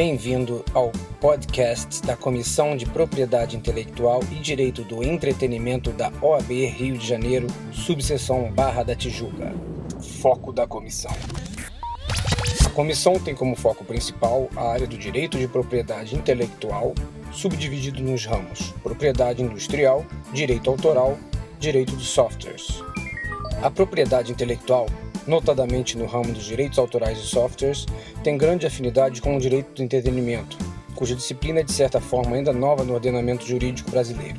Bem-vindo ao podcast da Comissão de Propriedade Intelectual e Direito do Entretenimento da OAB Rio de Janeiro, subseção Barra da Tijuca. Foco da comissão. A comissão tem como foco principal a área do direito de propriedade intelectual, subdividido nos ramos propriedade industrial, direito autoral, direito de softwares. A propriedade intelectual, notadamente no ramo dos direitos autorais e softwares, tem grande afinidade com o direito do entretenimento, cuja disciplina é de certa forma ainda nova no ordenamento jurídico brasileiro.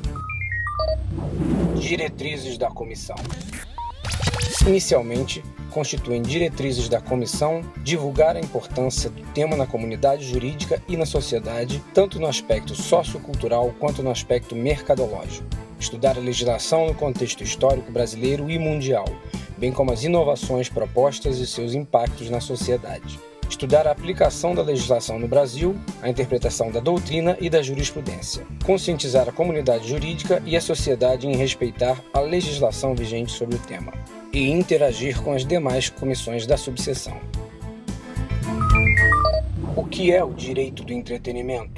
Diretrizes da comissão. Inicialmente, constituem diretrizes da comissão divulgar a importância do tema na comunidade jurídica e na sociedade, tanto no aspecto sociocultural quanto no aspecto mercadológico. Estudar a legislação no contexto histórico brasileiro e mundial, bem como as inovações propostas e seus impactos na sociedade. Estudar a aplicação da legislação no Brasil, a interpretação da doutrina e da jurisprudência. Conscientizar a comunidade jurídica e a sociedade em respeitar a legislação vigente sobre o tema. E interagir com as demais comissões da subseção. O que é o direito do entretenimento?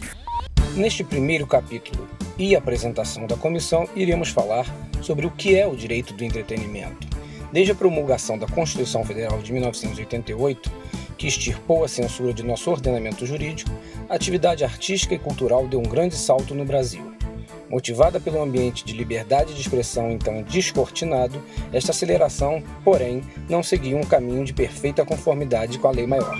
Neste primeiro capítulo e apresentação da comissão, iremos falar sobre o que é o direito do entretenimento. Desde a promulgação da Constituição Federal de 1988, que extirpou a censura de nosso ordenamento jurídico, a atividade artística e cultural deu um grande salto no Brasil. Motivada pelo ambiente de liberdade de expressão então descortinado, esta aceleração, porém, não seguia um caminho de perfeita conformidade com a lei maior.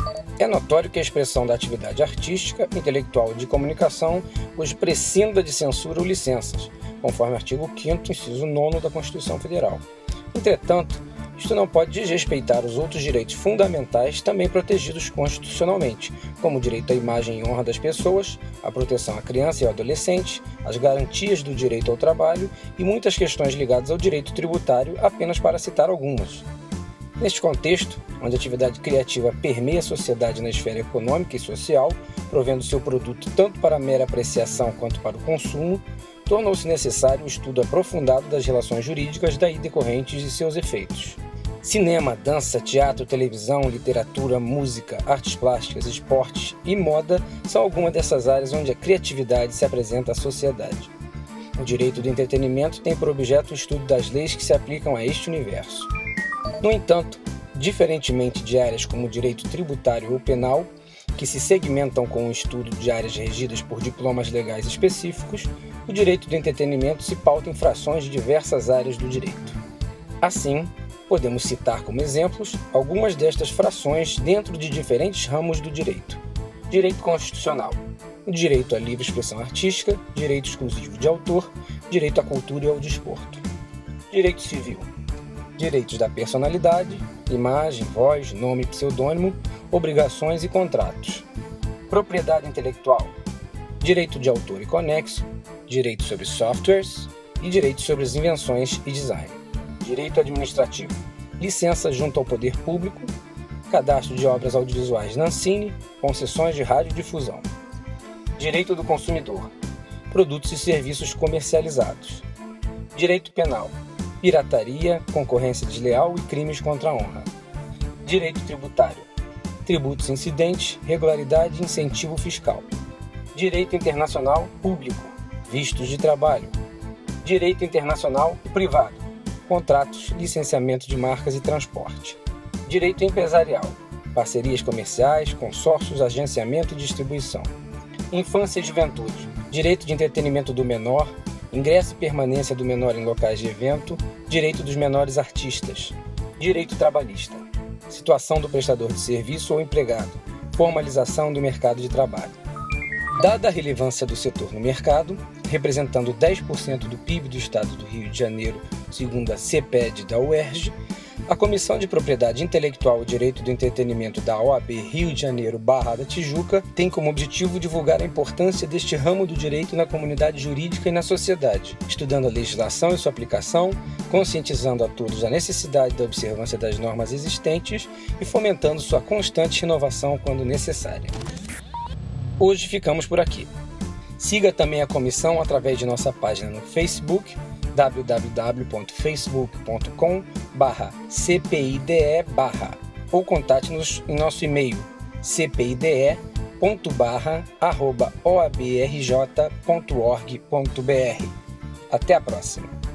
É notório que a expressão da atividade artística, intelectual e de comunicação hoje prescinda de censura ou licenças, conforme o artigo 5º, inciso 9 da Constituição Federal. Entretanto, isto não pode desrespeitar os outros direitos fundamentais também protegidos constitucionalmente, como o direito à imagem e honra das pessoas, a proteção à criança e ao adolescente, as garantias do direito ao trabalho e muitas questões ligadas ao direito tributário, apenas para citar algumas. Neste contexto, onde a atividade criativa permeia a sociedade na esfera econômica e social, provendo seu produto tanto para a mera apreciação quanto para o consumo, tornou-se necessário um estudo aprofundado das relações jurídicas daí decorrentes e seus efeitos. Cinema, dança, teatro, televisão, literatura, música, artes plásticas, esportes e moda são algumas dessas áreas onde a criatividade se apresenta à sociedade. O direito do entretenimento tem por objeto o estudo das leis que se aplicam a este universo. No entanto, diferentemente de áreas como o direito tributário ou penal, que se segmentam com o estudo de áreas regidas por diplomas legais específicos, o direito do entretenimento se pauta em frações de diversas áreas do direito. Assim, podemos citar como exemplos algumas destas frações dentro de diferentes ramos do direito. Direito constitucional, direito à livre expressão artística, direito exclusivo de autor, direito à cultura e ao desporto. Direito civil, direitos da personalidade, imagem, voz, nome e pseudônimo, obrigações e contratos. Propriedade intelectual, direito de autor e conexo, direito sobre softwares e direito sobre as invenções e design. Direito administrativo, licença junto ao poder público, cadastro de obras audiovisuais na Ancine, concessões de radiodifusão. Direito do consumidor, produtos e serviços comercializados. Direito penal, pirataria, concorrência desleal e crimes contra a honra. Direito tributário, tributos incidentes, regularidade e incentivo fiscal. Direito internacional público, vistos de trabalho. Direito internacional privado, contratos, licenciamento de marcas e transporte. Direito empresarial, parcerias comerciais, consórcios, agenciamento e distribuição. Infância e juventude, direito de entretenimento do menor, ingresso e permanência do menor em locais de evento, direito dos menores artistas. Direito trabalhista, situação do prestador de serviço ou empregado, formalização do mercado de trabalho. Dada a relevância do setor no mercado, representando 10% do PIB do Estado do Rio de Janeiro, segundo a CEPED da UERJ, a Comissão de Propriedade Intelectual e Direito do Entretenimento da OAB Rio de Janeiro Barra da Tijuca tem como objetivo divulgar a importância deste ramo do direito na comunidade jurídica e na sociedade, estudando a legislação e sua aplicação, conscientizando a todos a necessidade da observância das normas existentes e fomentando sua constante renovação quando necessária. Hoje ficamos por aqui. Siga também a comissão através de nossa página no Facebook, www.facebook.com/cpide/ ou contate-nos em nosso e-mail cpide contato.oabrj.org.br. Até a próxima!